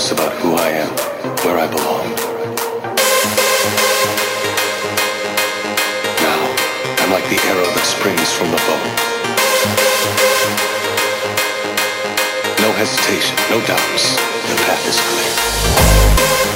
thoughts about who I am, where I belong. Now, I'm like the arrow that springs from the bow. No hesitation, no doubts. The path is clear.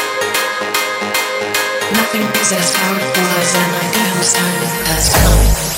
Nothing is as powerful as an idea whose time has come.